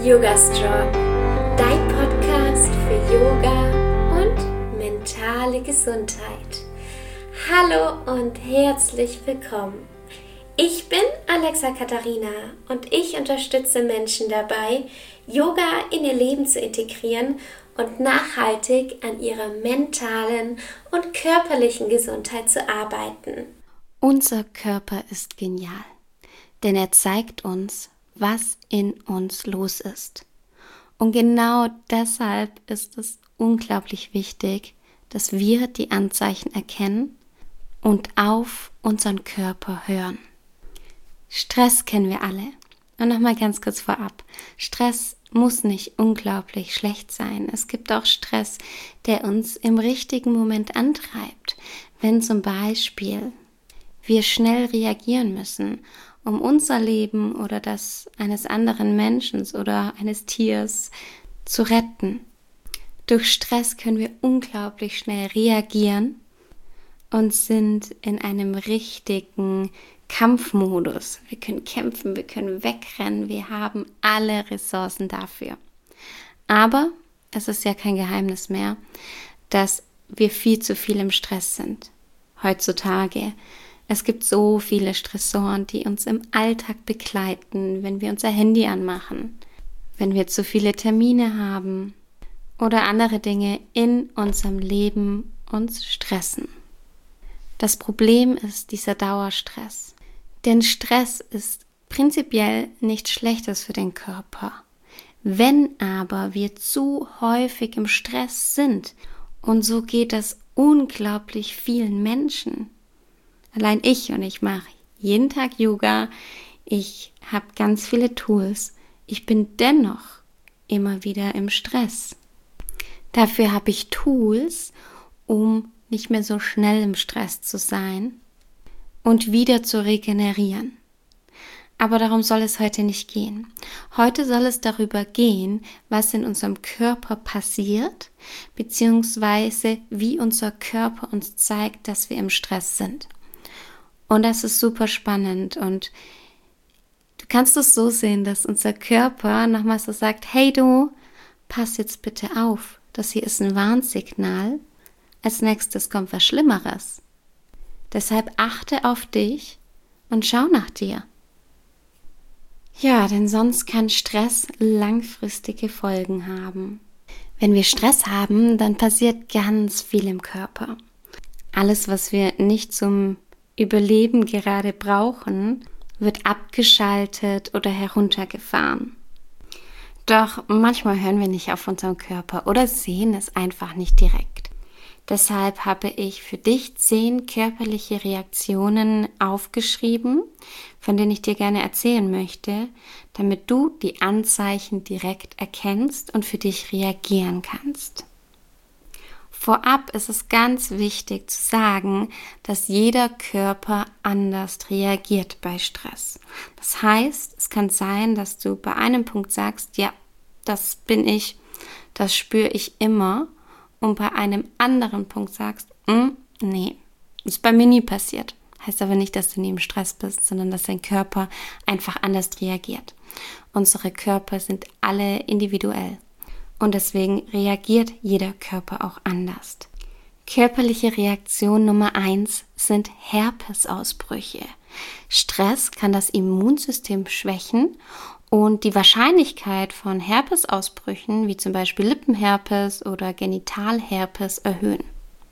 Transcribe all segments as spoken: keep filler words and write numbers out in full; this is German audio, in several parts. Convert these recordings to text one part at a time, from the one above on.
Yoga Strong, dein Podcast für Yoga und mentale Gesundheit. Hallo und herzlich willkommen. Ich bin Alexa Katharina und ich unterstütze Menschen dabei, Yoga in ihr Leben zu integrieren und nachhaltig an ihrer mentalen und körperlichen Gesundheit zu arbeiten. Unser Körper ist genial, denn er zeigt uns, was in uns los ist. Und genau deshalb ist es unglaublich wichtig, dass wir die Anzeichen erkennen und auf unseren Körper hören. Stress kennen wir alle. Und nochmal ganz kurz vorab. Stress muss nicht unglaublich schlecht sein. Es gibt auch Stress, der uns im richtigen Moment antreibt. Wenn zum Beispiel wir schnell reagieren müssen, um unser Leben oder das eines anderen Menschen oder eines Tiers zu retten. Durch Stress können wir unglaublich schnell reagieren und sind in einem richtigen Kampfmodus. Wir können kämpfen, wir können wegrennen, wir haben alle Ressourcen dafür. Aber es ist ja kein Geheimnis mehr, dass wir viel zu viel im Stress sind. Heutzutage. Es gibt so viele Stressoren, die uns im Alltag begleiten, wenn wir unser Handy anmachen, wenn wir zu viele Termine haben oder andere Dinge in unserem Leben uns stressen. Das Problem ist dieser Dauerstress. Denn Stress ist prinzipiell nichts Schlechtes für den Körper. Wenn aber wir zu häufig im Stress sind, und so geht es unglaublich vielen Menschen. Allein ich und ich mache jeden Tag Yoga, ich habe ganz viele Tools, ich bin dennoch immer wieder im Stress. Dafür habe ich Tools, um nicht mehr so schnell im Stress zu sein und wieder zu regenerieren. Aber darum soll es heute nicht gehen. Heute soll es darüber gehen, was in unserem Körper passiert, beziehungsweise wie unser Körper uns zeigt, dass wir im Stress sind. Und das ist super spannend und du kannst es so sehen, dass unser Körper nochmal so sagt, hey du, pass jetzt bitte auf, das hier ist ein Warnsignal, als nächstes kommt was Schlimmeres. Deshalb achte auf dich und schau nach dir. Ja, denn sonst kann Stress langfristige Folgen haben. Wenn wir Stress haben, dann passiert ganz viel im Körper. Alles, was wir nicht zum Überleben gerade brauchen, wird abgeschaltet oder heruntergefahren. Doch manchmal hören wir nicht auf unseren Körper oder sehen es einfach nicht direkt. Deshalb habe ich für dich zehn körperliche Reaktionen aufgeschrieben, von denen ich dir gerne erzählen möchte, damit du die Anzeichen direkt erkennst und für dich reagieren kannst. Vorab ist es ganz wichtig zu sagen, dass jeder Körper anders reagiert bei Stress. Das heißt, es kann sein, dass du bei einem Punkt sagst, ja, das bin ich, das spüre ich immer. Und bei einem anderen Punkt sagst, nee, ist bei mir nie passiert. Heißt aber nicht, dass du nie im Stress bist, sondern dass dein Körper einfach anders reagiert. Unsere Körper sind alle individuell. Und deswegen reagiert jeder Körper auch anders. Körperliche Reaktion Nummer eins sind Herpesausbrüche. Stress kann das Immunsystem schwächen und die Wahrscheinlichkeit von Herpesausbrüchen, wie zum Beispiel Lippenherpes oder Genitalherpes, erhöhen.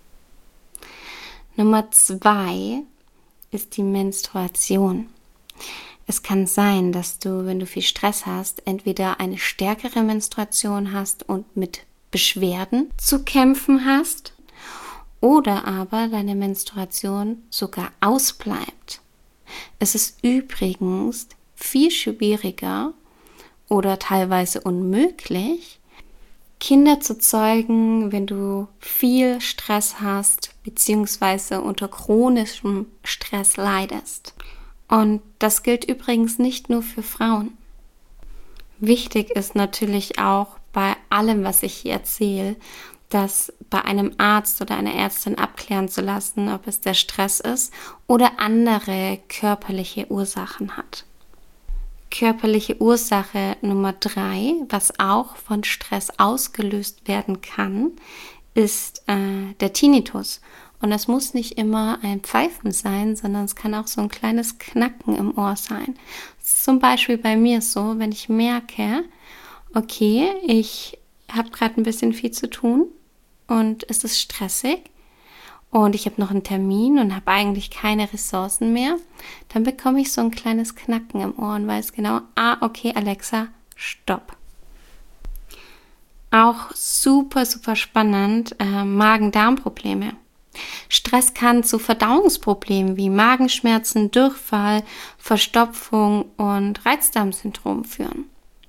Nummer zwei ist die Menstruation. Es kann sein, dass du, wenn du viel Stress hast, entweder eine stärkere Menstruation hast und mit Beschwerden zu kämpfen hast oder aber deine Menstruation sogar ausbleibt. Es ist übrigens viel schwieriger oder teilweise unmöglich, Kinder zu zeugen, wenn du viel Stress hast beziehungsweise unter chronischem Stress leidest. Und das gilt übrigens nicht nur für Frauen. Wichtig ist natürlich auch bei allem, was ich hier erzähle, das bei einem Arzt oder einer Ärztin abklären zu lassen, ob es der Stress ist oder andere körperliche Ursachen hat. Körperliche Ursache Nummer drei, was auch von Stress ausgelöst werden kann, ist äh, der Tinnitus. Und das muss nicht immer ein Pfeifen sein, sondern es kann auch so ein kleines Knacken im Ohr sein. Zum Beispiel bei mir so, wenn ich merke, okay, ich habe gerade ein bisschen viel zu tun und es ist stressig und ich habe noch einen Termin und habe eigentlich keine Ressourcen mehr, dann bekomme ich so ein kleines Knacken im Ohr und weiß genau, ah, okay, Alexa, stopp. Auch super, super spannend, äh, Magen-Darm-Probleme. Stress kann zu Verdauungsproblemen wie Magenschmerzen, Durchfall, Verstopfung und Reizdarmsyndrom führen.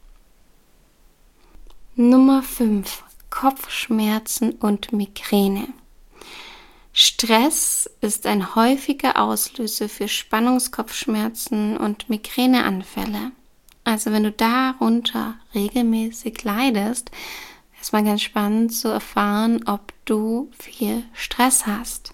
Nummer fünf. Kopfschmerzen und Migräne. Stress ist ein häufiger Auslöser für Spannungskopfschmerzen und Migräneanfälle. Also wenn du darunter regelmäßig leidest, ist mal ganz spannend zu erfahren, ob du viel Stress hast.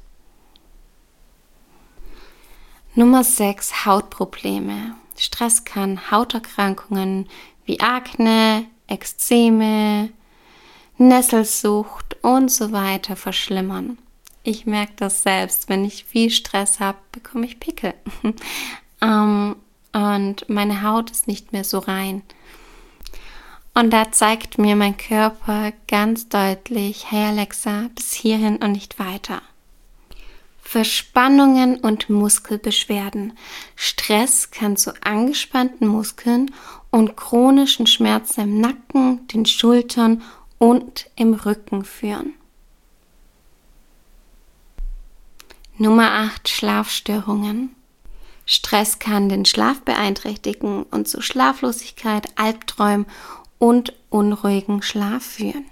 Nummer sechs. Hautprobleme. Stress kann Hauterkrankungen wie Akne, Ekzeme, Nesselsucht und so weiter verschlimmern. Ich merke das selbst, wenn ich viel Stress habe, bekomme ich Pickel. ähm, und meine Haut ist nicht mehr so rein. Und da zeigt mir mein Körper ganz deutlich, hey Alexa, bis hierhin und nicht weiter. Verspannungen und Muskelbeschwerden. Stress kann zu angespannten Muskeln und chronischen Schmerzen im Nacken, den Schultern und im Rücken führen. Nummer acht. Schlafstörungen. Stress kann den Schlaf beeinträchtigen und zu Schlaflosigkeit, Albträumen und unruhigen Schlaf führen.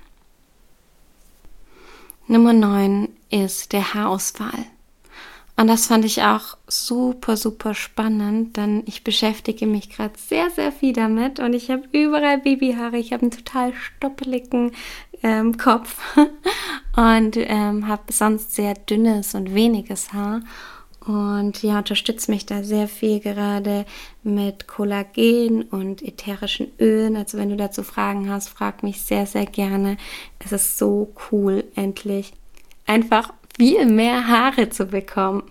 Nummer neun ist der Haarausfall. Und das fand ich auch super, super spannend, denn ich beschäftige mich gerade sehr, sehr viel damit und ich habe überall Babyhaare. Ich habe einen total stoppeligen ähm, Kopf und ähm, habe sonst sehr dünnes und weniges Haar. Und ja, unterstütze mich da sehr viel gerade mit Kollagen und ätherischen Ölen. Also wenn du dazu Fragen hast, frag mich sehr, sehr gerne. Es ist so cool, endlich einfach viel mehr Haare zu bekommen.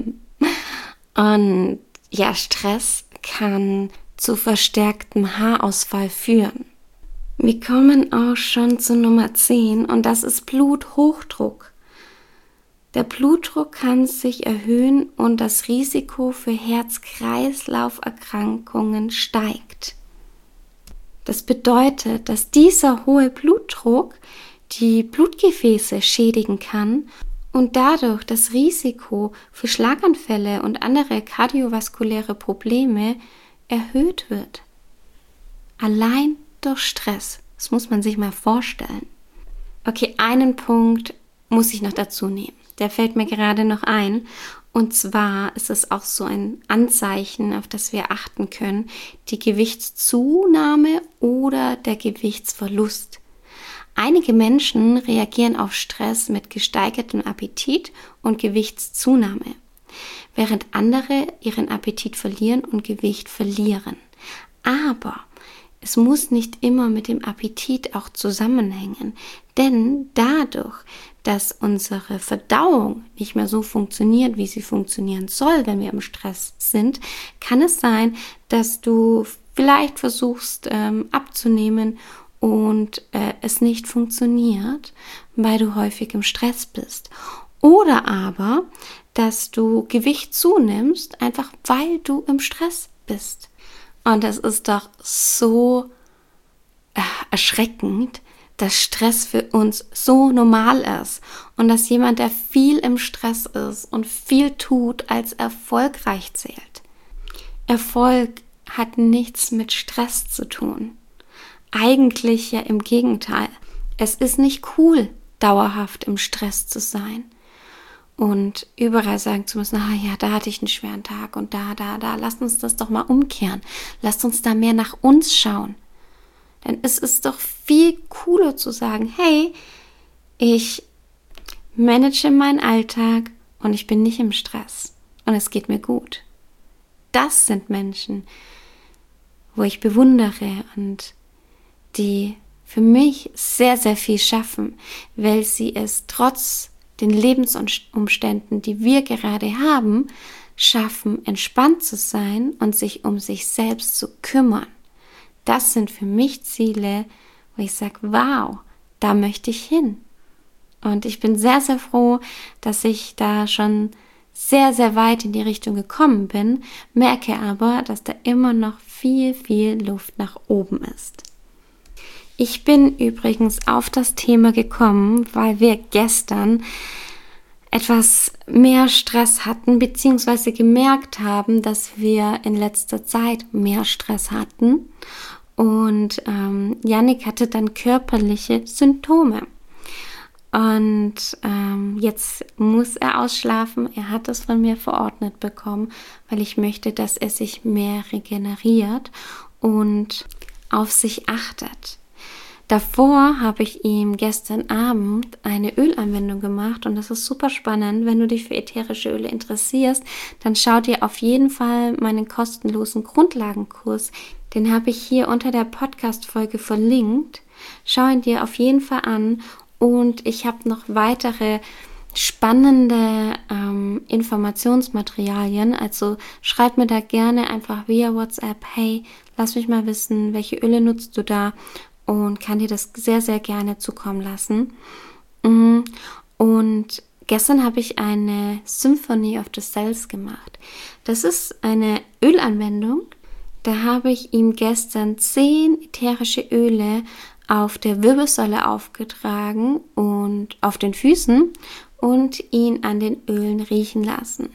Und ja, Stress kann zu verstärktem Haarausfall führen. Wir kommen auch schon zu Nummer zehn und das ist Bluthochdruck. Der Blutdruck kann sich erhöhen und das Risiko für Herz-Kreislauf-Erkrankungen steigt. Das bedeutet, dass dieser hohe Blutdruck die Blutgefäße schädigen kann und dadurch das Risiko für Schlaganfälle und andere kardiovaskuläre Probleme erhöht wird. Allein durch Stress. Das muss man sich mal vorstellen. Okay, einen Punkt muss ich noch dazu nehmen. Der fällt mir gerade noch ein. Und zwar ist es auch so ein Anzeichen, auf das wir achten können, die Gewichtszunahme oder der Gewichtsverlust. Einige Menschen reagieren auf Stress mit gesteigertem Appetit und Gewichtszunahme, während andere ihren Appetit verlieren und Gewicht verlieren. Aber es muss nicht immer mit dem Appetit auch zusammenhängen, denn dadurch, dass unsere Verdauung nicht mehr so funktioniert, wie sie funktionieren soll, wenn wir im Stress sind, kann es sein, dass du vielleicht versuchst ähm, abzunehmen und äh, es nicht funktioniert, weil du häufig im Stress bist. Oder aber, dass du Gewicht zunimmst, einfach weil du im Stress bist. Und das ist doch so äh, erschreckend, dass Stress für uns so normal ist und dass jemand, der viel im Stress ist und viel tut, als erfolgreich zählt. Erfolg hat nichts mit Stress zu tun. Eigentlich ja im Gegenteil. Es ist nicht cool, dauerhaft im Stress zu sein und überall sagen zu müssen, ah ja, da hatte ich einen schweren Tag und da, da, da. Lasst uns das doch mal umkehren. Lasst uns da mehr nach uns schauen. Denn es ist doch viel cooler zu sagen, hey, ich manage meinen Alltag und ich bin nicht im Stress und es geht mir gut. Das sind Menschen, wo ich bewundere und die für mich sehr, sehr viel schaffen, weil sie es trotz den Lebensumständen, die wir gerade haben, schaffen, entspannt zu sein und sich um sich selbst zu kümmern. Das sind für mich Ziele, wo ich sage, wow, da möchte ich hin. Und ich bin sehr, sehr froh, dass ich da schon sehr, sehr weit in die Richtung gekommen bin, merke aber, dass da immer noch viel, viel Luft nach oben ist. Ich bin übrigens auf das Thema gekommen, weil wir gestern etwas mehr Stress hatten, beziehungsweise gemerkt haben, dass wir in letzter Zeit mehr Stress hatten. Und ähm, Yannick hatte dann körperliche Symptome. Und ähm, jetzt muss er ausschlafen. Er hat das von mir verordnet bekommen, weil ich möchte, dass er sich mehr regeneriert und auf sich achtet. Davor habe ich ihm gestern Abend eine Ölanwendung gemacht und das ist super spannend. Wenn du dich für ätherische Öle interessierst, dann schau dir auf jeden Fall meinen kostenlosen Grundlagenkurs. Den habe ich hier unter der Podcast-Folge verlinkt. Schau ihn dir auf jeden Fall an und ich habe noch weitere spannende ähm, Informationsmaterialien. Also schreib mir da gerne einfach via WhatsApp, hey, lass mich mal wissen, welche Öle nutzt du da? Und kann dir das sehr, sehr gerne zukommen lassen. Und gestern habe ich eine Symphony of the Cells gemacht. Das ist eine Ölanwendung. Da habe ich ihm gestern zehn ätherische Öle auf der Wirbelsäule aufgetragen und auf den Füßen und ihn an den Ölen riechen lassen.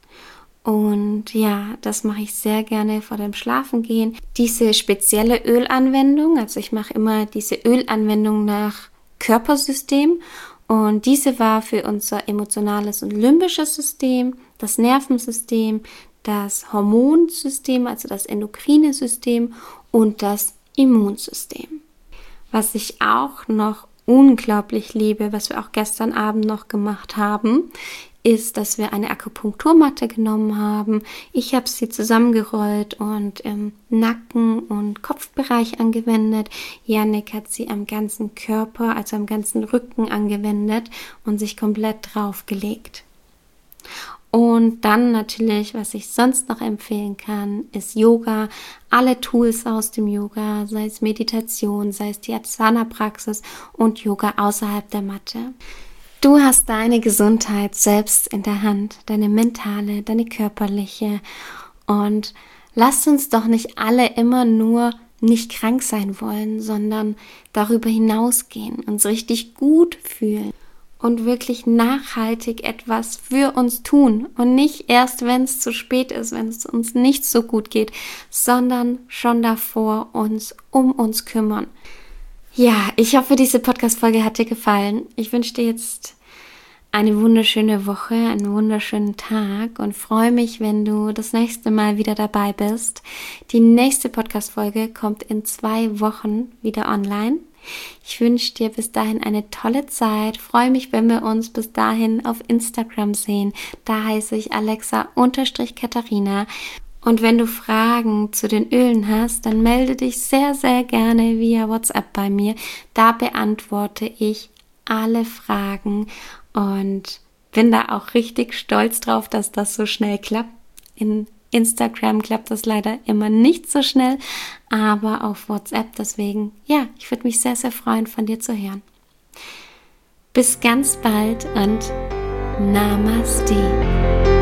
Und ja, das mache ich sehr gerne vor dem Schlafengehen. Diese spezielle Ölanwendung, also ich mache immer diese Ölanwendung nach Körpersystem und diese war für unser emotionales und limbisches System, das Nervensystem, das Hormonsystem, also das endokrine System und das Immunsystem. Was ich auch noch unglaublich liebe, was wir auch gestern Abend noch gemacht haben, ist, dass wir eine Akupunkturmatte genommen haben. Ich habe sie zusammengerollt und im Nacken- und Kopfbereich angewendet. Yannick hat sie am ganzen Körper, also am ganzen Rücken angewendet und sich komplett draufgelegt. Und dann natürlich, was ich sonst noch empfehlen kann, ist Yoga. Alle Tools aus dem Yoga, sei es Meditation, sei es die Asana-Praxis und Yoga außerhalb der Matte. Du hast deine Gesundheit selbst in der Hand, deine mentale, deine körperliche. Und lasst uns doch nicht alle immer nur nicht krank sein wollen, sondern darüber hinausgehen, uns richtig gut fühlen und wirklich nachhaltig etwas für uns tun. Und nicht erst, wenn es zu spät ist, wenn es uns nicht so gut geht, sondern schon davor uns um uns kümmern. Ja, ich hoffe, diese Podcast-Folge hat dir gefallen. Ich wünsche dir jetzt eine wunderschöne Woche, einen wunderschönen Tag und freue mich, wenn du das nächste Mal wieder dabei bist. Die nächste Podcast-Folge kommt in zwei Wochen wieder online. Ich wünsche dir bis dahin eine tolle Zeit. Freue mich, wenn wir uns bis dahin auf Instagram sehen. Da heiße ich Alexa-Katharina. Und wenn du Fragen zu den Ölen hast, dann melde dich sehr, sehr gerne via WhatsApp bei mir. Da beantworte ich alle Fragen und bin da auch richtig stolz drauf, dass das so schnell klappt. In Instagram klappt das leider immer nicht so schnell, aber auf WhatsApp, deswegen, ja, ich würde mich sehr, sehr freuen, von dir zu hören. Bis ganz bald und Namaste.